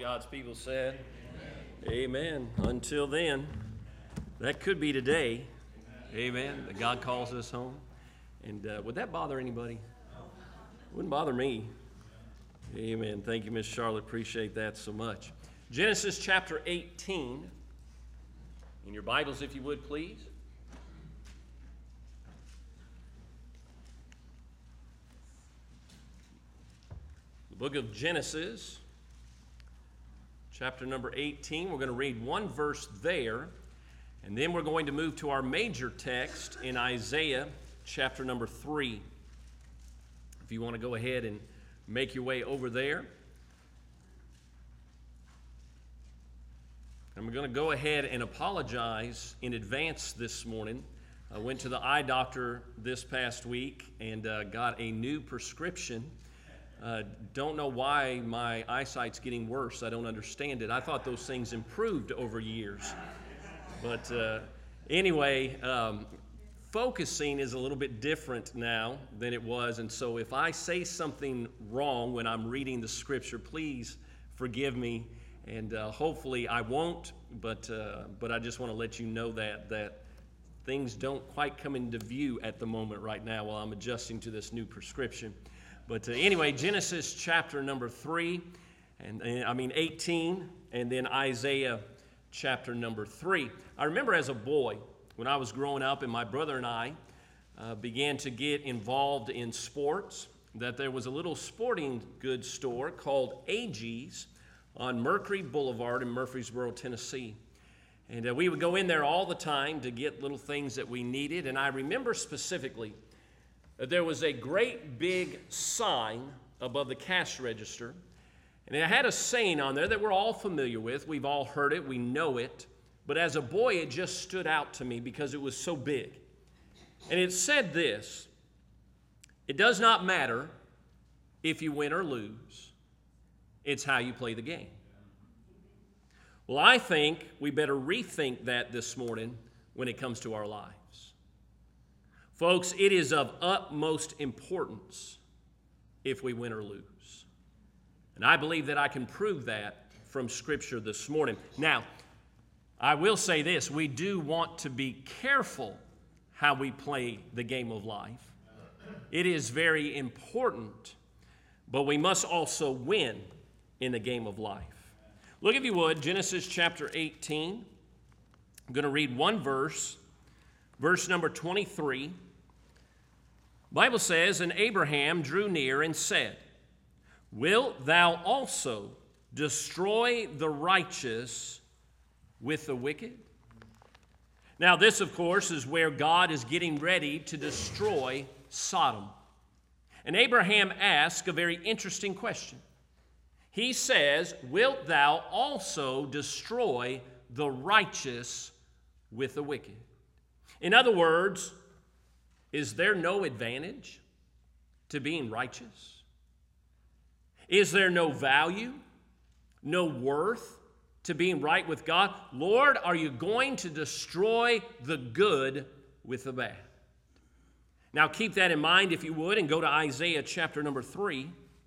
God's people said, Amen. Until then, that could be today. Amen. That God calls us home. And would that bother anybody? Wouldn't bother me. Amen. Thank you, Miss Charlotte. Appreciate that so much. Genesis chapter 18. In your Bibles, if you would, please. The book of Genesis, chapter number 18. We're going to read one verse there, and then we're going to move to our major text in Isaiah chapter number 3. If you want to go ahead and make your way over there. I'm going to go ahead and apologize in advance this morning. I went to the eye doctor this past week and got a new prescription. Don't know why my eyesight's getting worse. I don't understand it. I thought those things improved over years. But anyway, focusing is a little bit different now than it was. And so if I say something wrong when I'm reading the scripture, please forgive me. And hopefully I won't, but I just want to let you know that things don't quite come into view at the moment right now while I'm adjusting to this new prescription. But anyway, Genesis chapter number 3, and 18, and then Isaiah chapter number 3. I remember as a boy, when I was growing up and my brother and I began to get involved in sports, that there was a little sporting goods store called AG's on Mercury Boulevard in Murfreesboro, Tennessee. And we would go in there all the time to get little things that we needed. And I remember specifically that there was a great big sign above the cash register. And it had a saying on there that we're all familiar with. We've all heard it. We know it. But as a boy, it just stood out to me because it was so big. And it said this: it does not matter if you win or lose. It's how you play the game. Well, I think we better rethink that this morning when it comes to our lives. Folks, it is of utmost importance if we win or lose. And I believe that I can prove that from Scripture this morning. Now, I will say this: we do want to be careful how we play the game of life. It is very important, but we must also win in the game of life. Look, if you would, Genesis chapter 18. I'm going to read one verse, verse number 23. The Bible says, "And Abraham drew near and said, Wilt thou also destroy the righteous with the wicked?" Now this, of course, is where God is getting ready to destroy Sodom. And Abraham asked a very interesting question. He says, "Wilt thou also destroy the righteous with the wicked?" In other words, is there no advantage to being righteous? Is there no value, no worth to being right with God? Lord, are you going to destroy the good with the bad? Now keep that in mind, if you would, and go to Isaiah chapter number 3.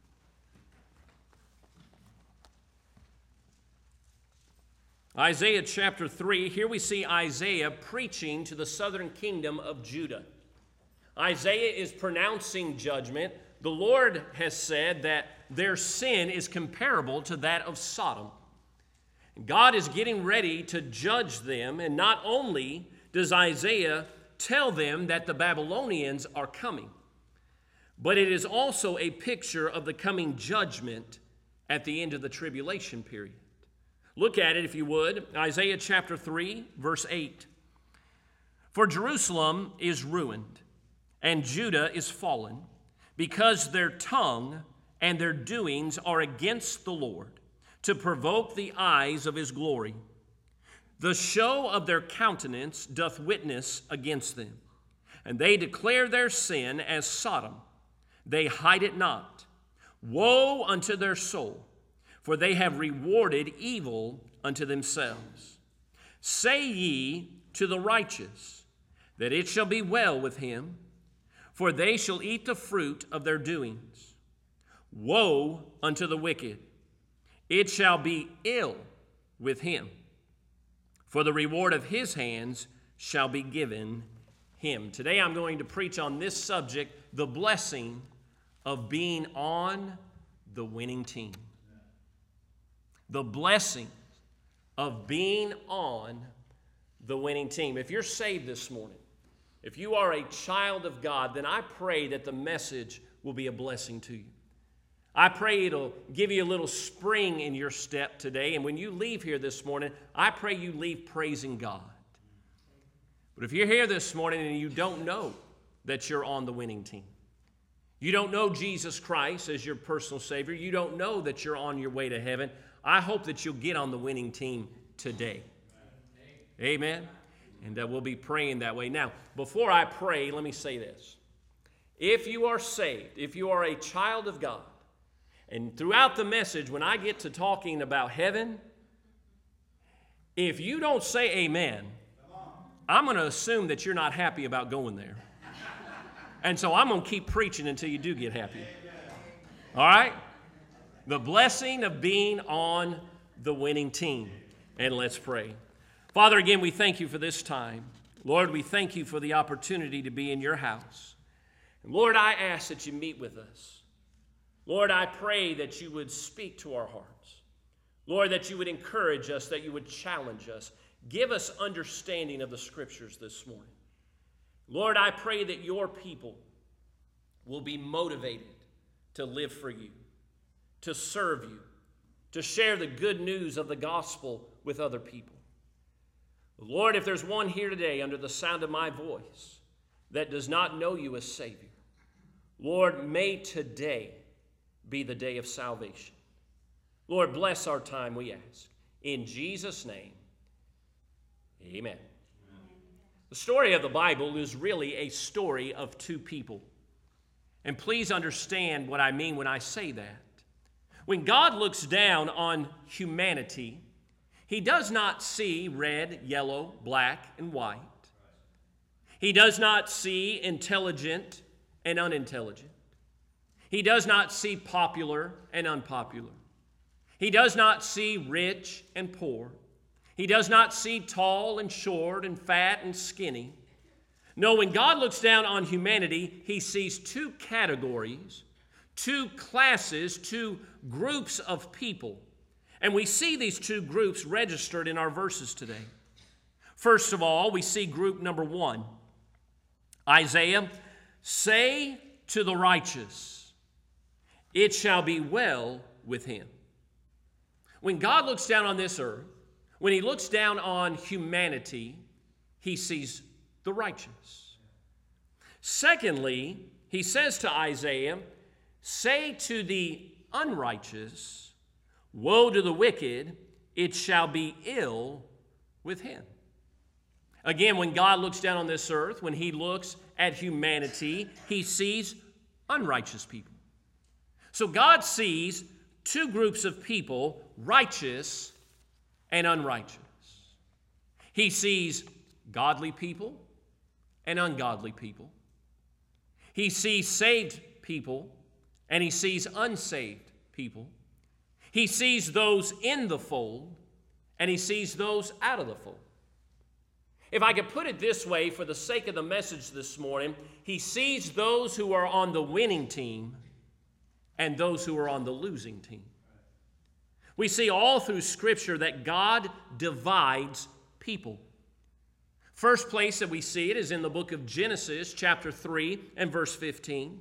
Isaiah chapter 3, here we see Isaiah preaching to the southern kingdom of Judah. Isaiah is pronouncing judgment. The Lord has said that their sin is comparable to that of Sodom. God is getting ready to judge them, and not only does Isaiah tell them that the Babylonians are coming, but it is also a picture of the coming judgment at the end of the tribulation period. Look at it, if you would. Isaiah chapter 3, verse 8. "For Jerusalem is ruined, and Judah is fallen, because their tongue and their doings are against the Lord, to provoke the eyes of his glory. The show of their countenance doth witness against them, and they declare their sin as Sodom. They hide it not. Woe unto their soul! For they have rewarded evil unto themselves. Say ye to the righteous, that it shall be well with him, for they shall eat the fruit of their doings. Woe unto the wicked! it shall be ill with him, for the reward of his hands shall be given him. Today I'm going to preach on this subject, the blessing of being on the winning team. The blessing of being on the winning team. If you're saved this morning, if you are a child of God, then I pray that the message will be a blessing to you. I pray it'll give you a little spring in your step today. And when you leave here this morning, I pray you leave praising God. But if you're here this morning and you don't know that you're on the winning team, you don't know Jesus Christ as your personal Savior, you don't know that you're on your way to heaven, I hope that you'll get on the winning team today. Amen? And we'll be praying that way. Now, before I pray, let me say this. If you are saved, if you are a child of God, and throughout the message, when I get to talking about heaven, if you don't say amen, I'm going to assume that you're not happy about going there. And so I'm going to keep preaching until you do get happy. All right? The blessing of being on the winning team. And let's pray. Father, again, we thank you for this time. Lord, we thank you for the opportunity to be in your house. And Lord, I ask that you meet with us. Lord, I pray that you would speak to our hearts. Lord, that you would encourage us, that you would challenge us. Give us understanding of the Scriptures this morning. Lord, I pray that your people will be motivated to live for you, to serve you, to share the good news of the gospel with other people. Lord, if there's one here today under the sound of my voice that does not know you as Savior, Lord, may today be the day of salvation. Lord, bless our time, we ask. In Jesus' name, amen. The story of the Bible is really a story of two people. And please understand what I mean when I say that. When God looks down on humanity, he does not see red, yellow, black, and white. He does not see intelligent and unintelligent. He does not see popular and unpopular. He does not see rich and poor. He does not see tall and short and fat and skinny. No, when God looks down on humanity, he sees two categories, two classes, two groups of people. And we see these two groups registered in our verses today. First of all, we see group number one. Isaiah, say to the righteous, it shall be well with him. When God looks down on this earth, when he looks down on humanity, he sees the righteous. Secondly, he says to Isaiah, say to the unrighteous, woe to the wicked, it shall be ill with him. Again, when God looks down on this earth, when he looks at humanity, he sees unrighteous people. So God sees two groups of people, righteous and unrighteous. He sees godly people and ungodly people. He sees saved people and he sees unsaved people. He sees those in the fold and he sees those out of the fold. If I could put it this way for the sake of the message this morning, he sees those who are on the winning team and those who are on the losing team. We see all through Scripture that God divides people. First place that we see it is in the book of Genesis, chapter 3 and verse 15.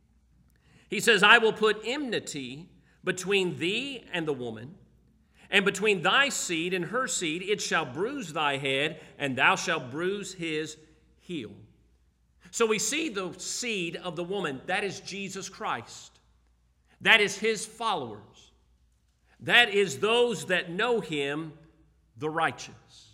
He says, I will put enmity between thee and the woman, and between thy seed and her seed. It shall bruise thy head, and thou shalt bruise his heel. So we see the seed of the woman. That is Jesus Christ. That is his followers. That is those that know him, the righteous.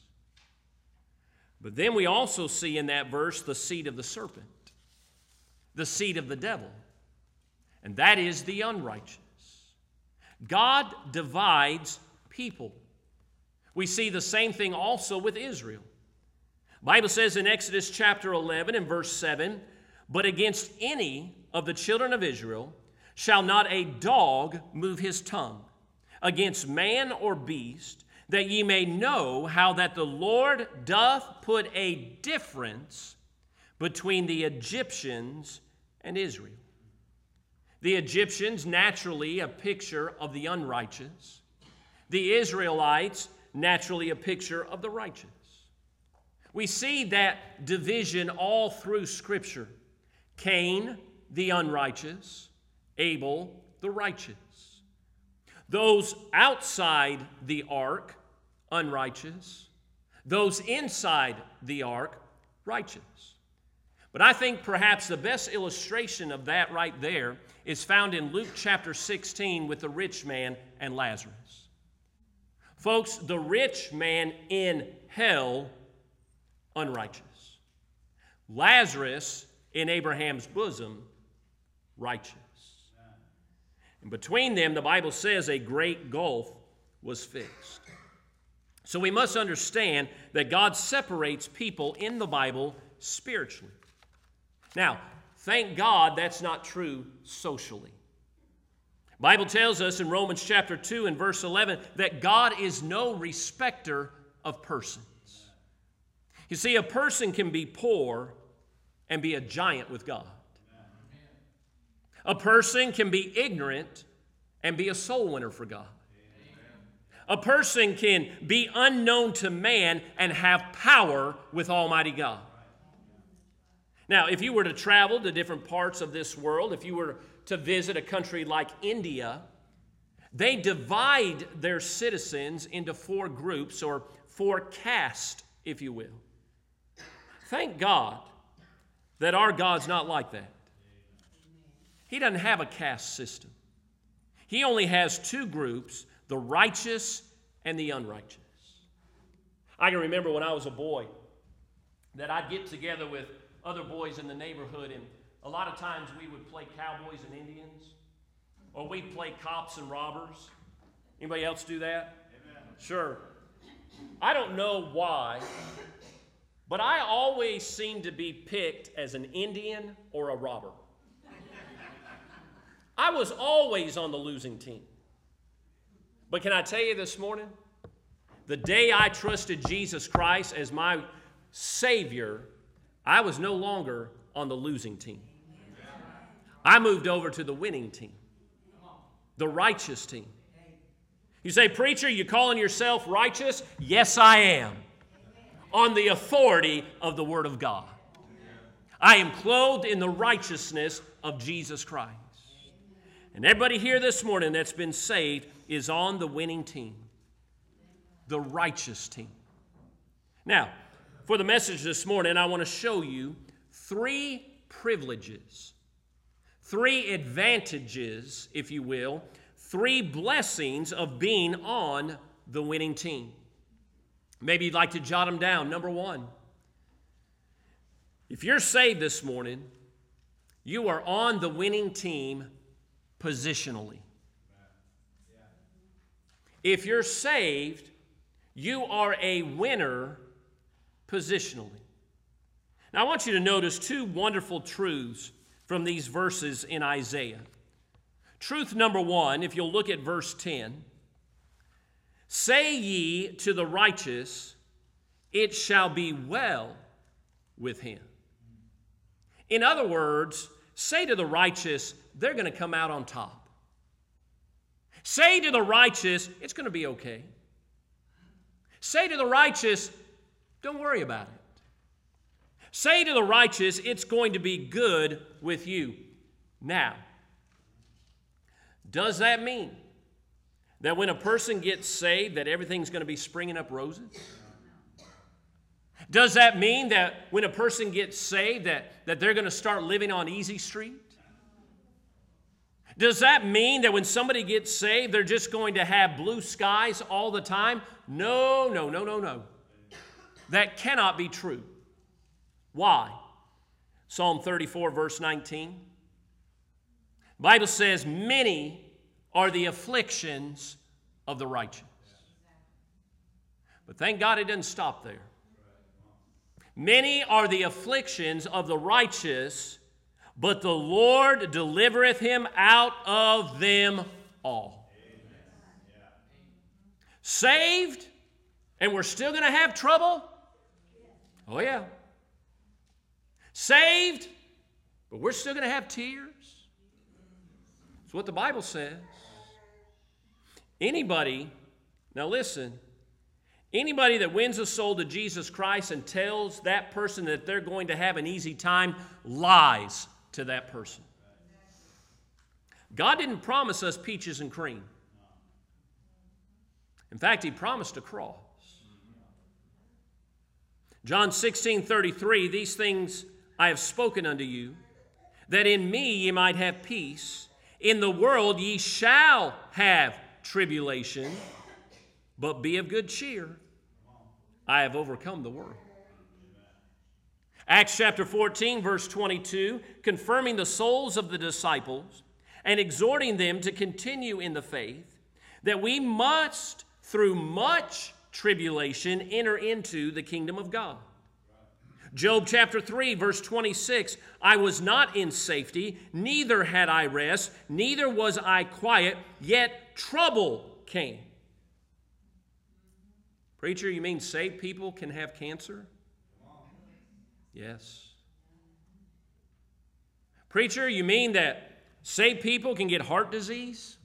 But then we also see in that verse the seed of the serpent, the seed of the devil, and that is the unrighteous. God divides people. We see the same thing also with Israel. The Bible says in Exodus chapter 11 and verse 7, but against any of the children of Israel shall not a dog move his tongue, against man or beast, that ye may know how that the Lord doth put a difference between the Egyptians and Israel. The Egyptians, naturally a picture of the unrighteous. The Israelites, naturally a picture of the righteous. We see that division all through Scripture. Cain, the unrighteous. Abel, the righteous. Those outside the ark, unrighteous. Those inside the ark, righteous. But I think perhaps the best illustration of that right there is found in Luke chapter 16 with the rich man and Lazarus. Folks, the rich man in hell, unrighteous. Lazarus in Abraham's bosom, righteous. And between them, the Bible says a great gulf was fixed. So we must understand that God separates people in the Bible spiritually. Now, thank God that's not true socially. The Bible tells us in Romans chapter 2 and verse 11 that God is no respecter of persons. You see, a person can be poor and be a giant with God. A person can be ignorant and be a soul winner for God. A person can be unknown to man and have power with Almighty God. Now, if you were to travel to different parts of this world, if you were to visit a country like India, they divide their citizens into 4 groups or 4 castes, if you will. Thank God that our God's not like that. He doesn't have a caste system. He only has 2 groups, the righteous and the unrighteous. I can remember when I was a boy that I'd get together with other boys in the neighborhood, and a lot of times we would play cowboys and Indians, or we'd play cops and robbers. Anybody else do that? Amen. Sure. I don't know why, but I always seemed to be picked as an Indian or a robber. I was always on the losing team. But can I tell you this morning, the day I trusted Jesus Christ as my Savior, I was no longer on the losing team. I moved over to the winning team, the righteous team. You say, preacher, you calling yourself righteous? Yes, I am. On the authority of the Word of God. I am clothed in the righteousness of Jesus Christ. And everybody here this morning that's been saved is on the winning team, the righteous team. Now, for the message this morning, I want to show you 3 privileges, 3 advantages, if you will, 3 blessings of being on the winning team. Maybe you'd like to jot them down. Number 1, if you're saved this morning, you are on the winning team positionally. If you're saved, you are a winner positionally. Now, I want you to notice 2 wonderful truths from these verses in Isaiah. Truth number 1, if you'll look at verse 10, say ye to the righteous, it shall be well with him. In other words, say to the righteous, they're going to come out on top. Say to the righteous, it's going to be okay. Say to the righteous, don't worry about it. Say to the righteous, it's going to be good with you. Now, does that mean that when a person gets saved that everything's going to be springing up roses? Does that mean that when a person gets saved that they're going to start living on Easy Street? Does that mean that when somebody gets saved they're just going to have blue skies all the time? No, no, no, no, no. That cannot be true. Why? Psalm 34, verse 19. The Bible says, many are the afflictions of the righteous. But thank God it doesn't stop there. Many are the afflictions of the righteous, but the Lord delivereth him out of them all. Saved, and we're still going to have trouble? Oh, yeah. Saved, but we're still going to have tears? That's what the Bible says. Anybody, now listen, anybody that wins a soul to Jesus Christ and tells that person that they're going to have an easy time lies to that person. God didn't promise us peaches and cream. In fact, He promised a cross. John 16:33, these things I have spoken unto you, that in me ye might have peace. In the world ye shall have tribulation, but be of good cheer. I have overcome the world. Acts chapter 14, verse 22, confirming the souls of the disciples and exhorting them to continue in the faith, that we must, through much tribulation, enter into the kingdom of God. Job chapter 3, verse 26, I was not in safety, neither had I rest, neither was I quiet, yet trouble came. Preacher, you mean saved people can have cancer? Yes. Preacher, you mean that saved people can get heart disease?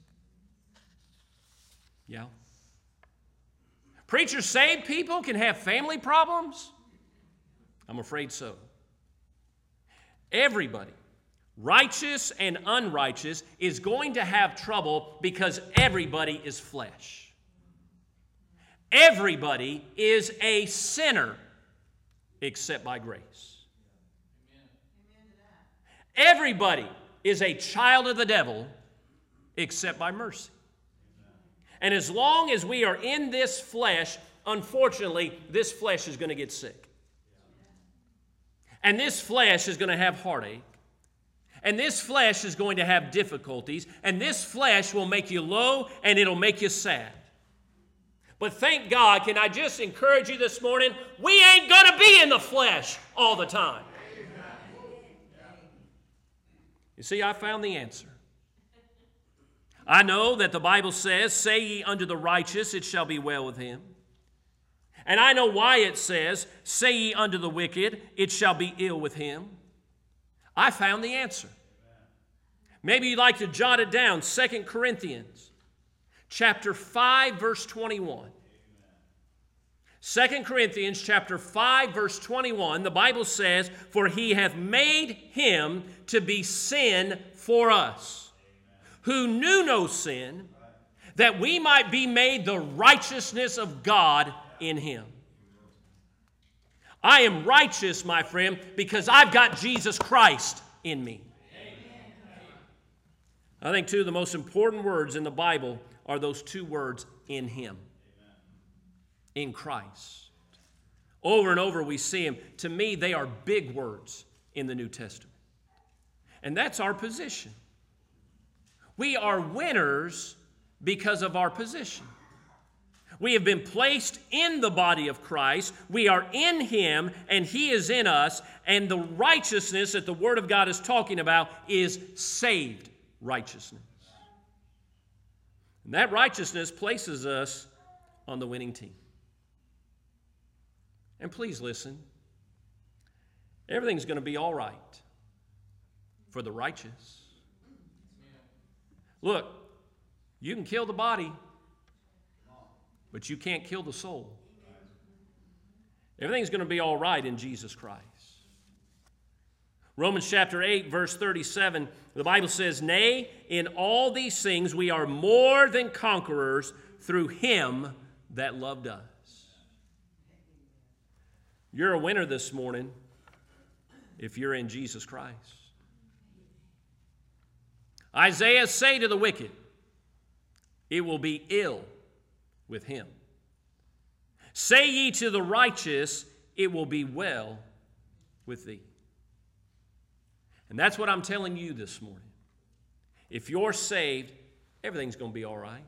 Yeah. Preacher, saved people can have family problems? I'm afraid so. Everybody, righteous and unrighteous, is going to have trouble because everybody is flesh. Everybody is a sinner except by grace. Everybody is a child of the devil except by mercy. And as long as we are in this flesh, unfortunately, this flesh is going to get sick. And this flesh is going to have heartache. And this flesh is going to have difficulties. And this flesh will make you low and it'll make you sad. But thank God, can I just encourage you this morning, we ain't going to be in the flesh all the time. You see, I found the answer. I know that the Bible says, say ye unto the righteous, it shall be well with him. And I know why it says, say ye unto the wicked, it shall be ill with him. I found the answer. Maybe you'd like to jot it down, 2 Corinthians chapter 5, verse 21. 2 Corinthians chapter 5, verse 21, the Bible says, for he hath made him to be sin for us, who knew no sin, that we might be made the righteousness of God in him. I am righteous, my friend, because I've got Jesus Christ in me. I think two of the most important words in the Bible are those two words, in him. In Christ. Over and over we see him. To me, they are big words in the New Testament. And that's our position. We are winners because of our position. We have been placed in the body of Christ. We are in him, and he is in us. And the righteousness that the Word of God is talking about is saved righteousness. And that righteousness places us on the winning team. And please listen. Everything's going to be all right for the righteous. Look, you can kill the body, but you can't kill the soul. Everything's going to be all right in Jesus Christ. Romans chapter 8, verse 37, the Bible says, nay, in all these things we are more than conquerors through him that loved us. You're a winner this morning if you're in Jesus Christ. Isaiah say to the wicked, it will be ill with him. Say ye to the righteous, it will be well with thee. And that's what I'm telling you this morning. If you're saved, everything's going to be all right.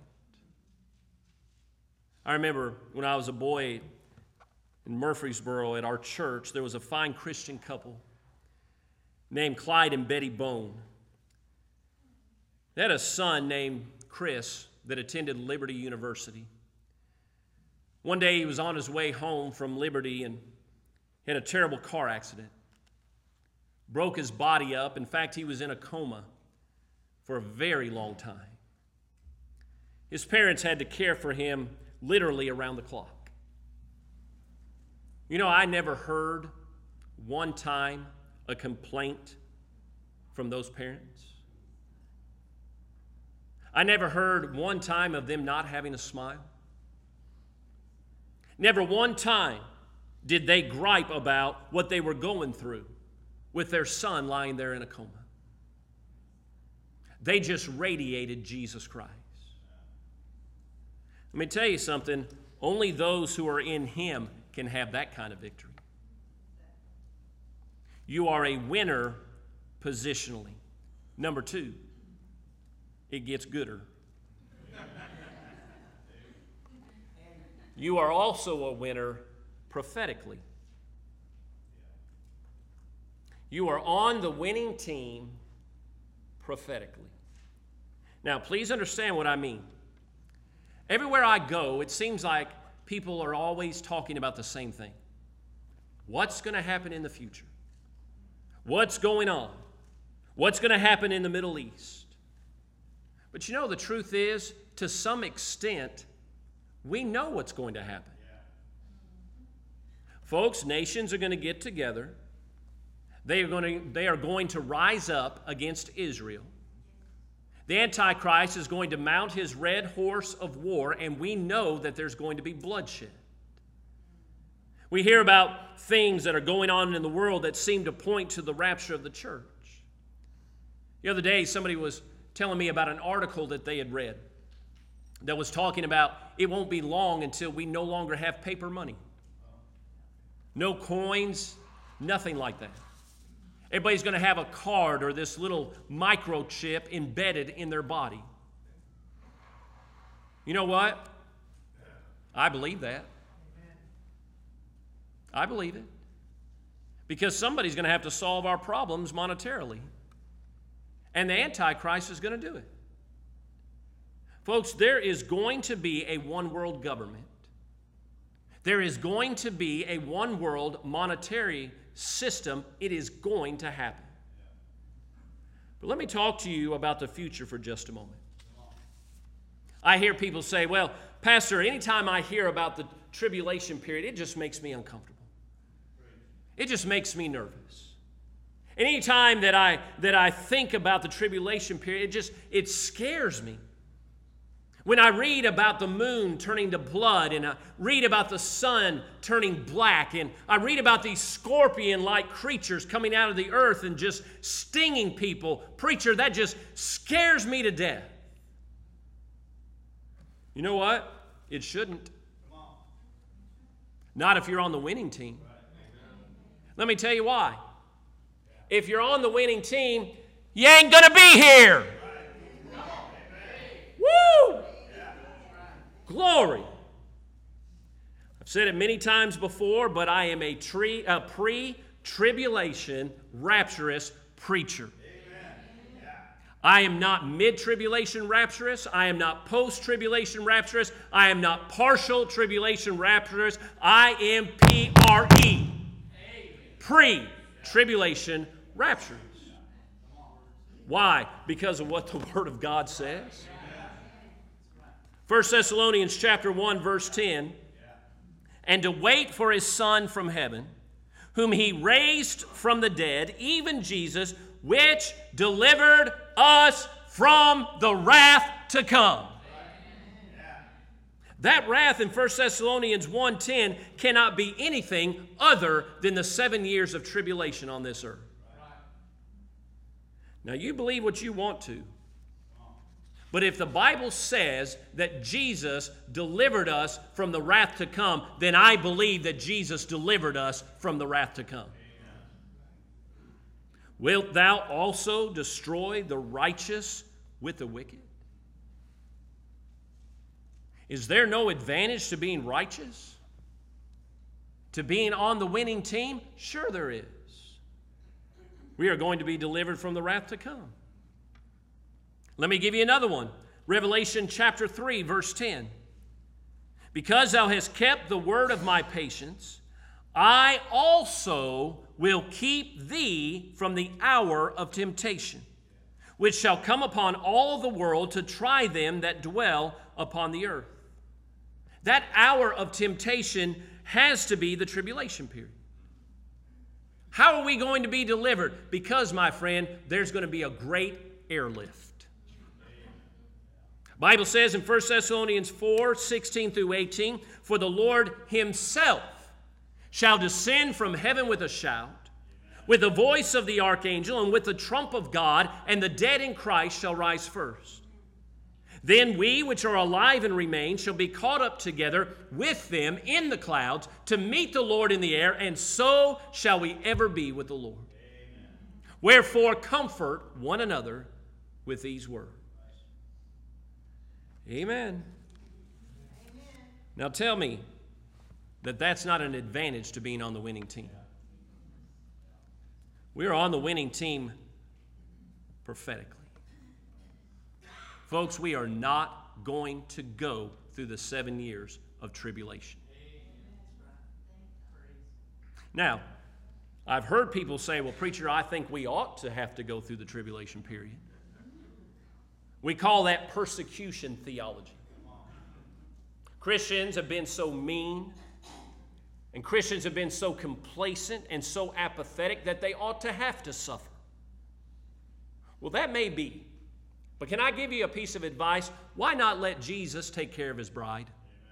I remember when I was a boy in Murfreesboro at our church, there was a fine Christian couple named Clyde and Betty Bone. They had a son named Chris that attended Liberty University. One day he was on his way home from Liberty and had a terrible car accident. Broke his body up. In fact, he was in a coma for a very long time. His parents had to care for him literally around the clock. You know, I never heard one time a complaint from those parents. I never heard one time of them not having a smile. Never one time did they gripe about what they were going through with their son lying there in a coma. They just radiated Jesus Christ. Let me tell you something. Only those who are in Him can have that kind of victory. You are a winner positionally. Number two, it gets gooder. You are also a winner prophetically. You are on the winning team prophetically. Now, please understand what I mean. Everywhere I go, it seems like people are always talking about the same thing. What's going to happen in the future? What's going on? What's going to happen in the Middle East? But you know, the truth is, to some extent, we know what's going to happen. Folks, nations are going to get together. They are going to rise up against Israel. The Antichrist is going to mount his red horse of war, and we know that there's going to be bloodshed. We hear about things that are going on in the world that seem to point to the rapture of the church. The other day, somebody was telling me about an article that they had read that was talking about it won't be long until we no longer have paper money. No coins, nothing like that. Everybody's going to have a card or this little microchip embedded in their body. You know what? I believe that. I believe it. Because somebody's going to have to solve our problems monetarily. And the Antichrist is going to do it. Folks, there is going to be a one-world government. There is going to be a one-world monetary system. It is going to happen. But let me talk to you about the future for just a moment. I hear people say, well, Pastor, anytime I hear about the tribulation period, it just makes me uncomfortable. It just makes me nervous. Anytime that I think about the tribulation period, it scares me. When I read about the moon turning to blood, and I read about the sun turning black, and I read about these scorpion-like creatures coming out of the earth and just stinging people, preacher, that just scares me to death. You know what? It shouldn't. Not if you're on the winning team. Let me tell you why. If you're on the winning team, you ain't going to be here. Woo! Glory. I've said it many times before, but I am a pre-tribulation rapturous preacher. I am not mid-tribulation rapturous. I am not post-tribulation rapturous. I am not partial tribulation rapturous. I am PRE. Pre-tribulation rapturous. Why? Because of what the Word of God says. 1 Thessalonians chapter 1, verse 10, and to wait for his Son from heaven, whom he raised from the dead, even Jesus, which delivered us from the wrath to come. That wrath in 1 Thessalonians 1:10 cannot be anything other than the 7 years of tribulation on this earth. Now, you believe what you want to. But if the Bible says that Jesus delivered us from the wrath to come, then I believe that Jesus delivered us from the wrath to come. Amen. Wilt thou also destroy the righteous with the wicked? Is there no advantage to being righteous? To being on the winning team? Sure there is. We are going to be delivered from the wrath to come. Let me give you another one. Revelation chapter 3, verse 10. Because thou hast kept the word of my patience, I also will keep thee from the hour of temptation, which shall come upon all the world to try them that dwell upon the earth. That hour of temptation has to be the tribulation period. How are we going to be delivered? Because, my friend, there's going to be a great airlift. The Bible says in 1 Thessalonians 4, 16 through 18, for the Lord himself shall descend from heaven with a shout, with the voice of the archangel, and with the trump of God, and the dead in Christ shall rise first. Then we which are alive and remain shall be caught up together with them in the clouds to meet the Lord in the air, and so shall we ever be with the Lord. Amen. Wherefore comfort one another with these words. Amen. Amen. Now tell me that that's not an advantage to being on the winning team. We are on the winning team prophetically. Folks, we are not going to go through the 7 years of tribulation. Now, I've heard people say, well, preacher, I think we ought to have to go through the tribulation period. We call that persecution theology. Christians have been so mean, and Christians have been so complacent and so apathetic that they ought to have to suffer. Well, that may be. But can I give you a piece of advice? Why not let Jesus take care of his bride?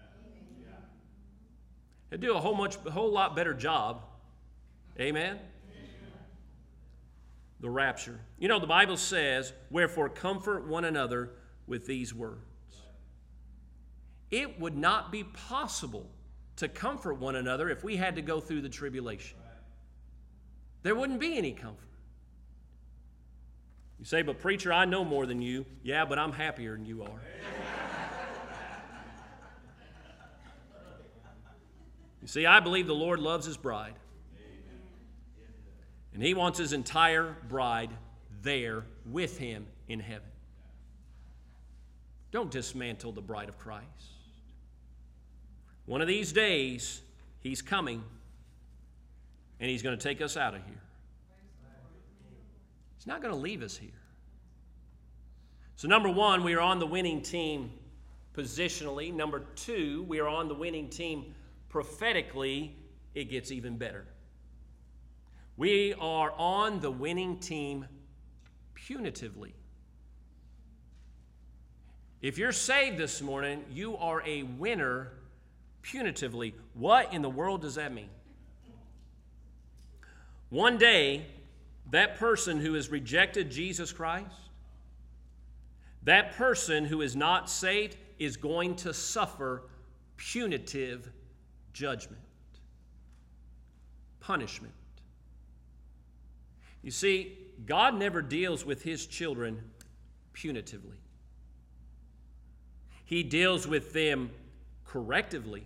He'll do a whole lot better job. Amen? The rapture. You know, the Bible says, wherefore comfort one another with these words. It would not be possible to comfort one another if we had to go through the tribulation. There wouldn't be any comfort. You say, but preacher, I know more than you. Yeah, but I'm happier than you are. You see, I believe the Lord loves his bride. And he wants his entire bride there with him in heaven. Don't dismantle the bride of Christ. One of these days, he's coming, and he's going to take us out of here. He's not going to leave us here. So number one, we are on the winning team positionally. Number two, we are on the winning team prophetically. It gets even better. We are on the winning team punitively. If you're saved this morning, you are a winner punitively. What in the world does that mean? One day, that person who has rejected Jesus Christ, that person who is not saved is going to suffer punitive judgment, punishment. You see, God never deals with his children punitively. He deals with them correctively.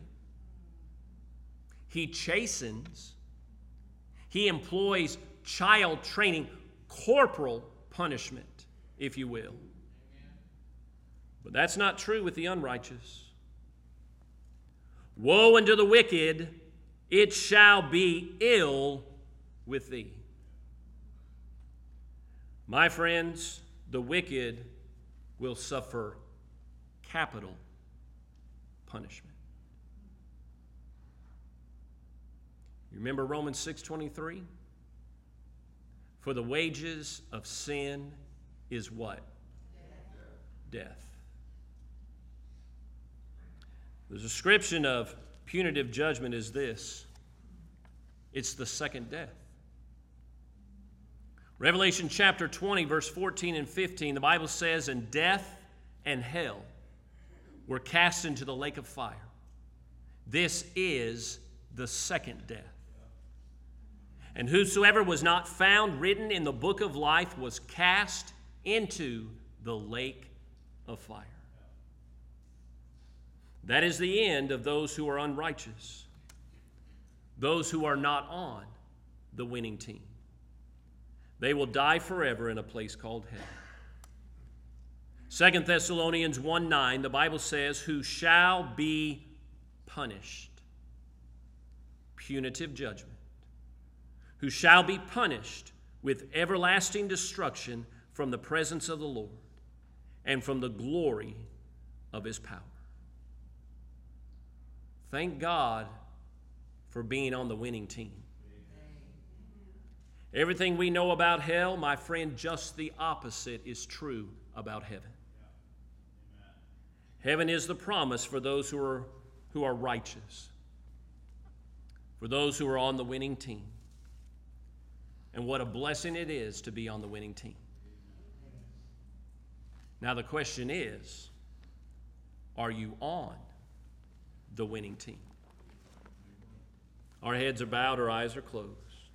He chastens. He employs child training, corporal punishment, if you will. But that's not true with the unrighteous. Woe unto the wicked, it shall be ill with thee. My friends, the wicked will suffer capital punishment. You remember Romans 6:23? For the wages of sin is what? Death. The description of punitive judgment is this. It's the second death. Revelation chapter 20, verse 14 and 15, the Bible says, and death and hell were cast into the lake of fire. This is the second death. And whosoever was not found written in the book of life was cast into the lake of fire. That is the end of those who are unrighteous, those who are not on the winning team. They will die forever in a place called hell. 2 Thessalonians 1:9, the Bible says, who shall be punished. Punitive judgment. Who shall be punished with everlasting destruction from the presence of the Lord and from the glory of his power. Thank God for being on the winning team. Everything we know about hell, my friend, just the opposite is true about heaven. Heaven is the promise for those who are righteous, for those who are on the winning team. And what a blessing it is to be on the winning team. Now the question is, are you on the winning team? Our heads are bowed, our eyes are closed.